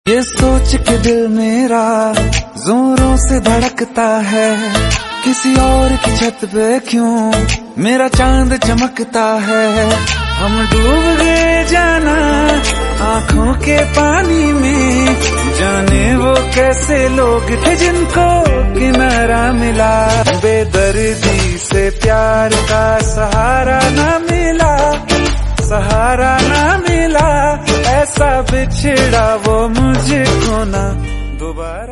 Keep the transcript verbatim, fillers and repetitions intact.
ये सोच के दिल मेरा जोरों से धड़कता है, किसी और की छत पे क्यों मेरा चांद चमकता है। हम डूब गए जाना आंखों के पानी में, जाने वो कैसे लोग थे जिनको किनारा मिला। बेदर्दी से प्यार का सहारा ना मिला, सहारा ना मिला, ऐसा बिछड़ा वो मुझको ना दोबारा।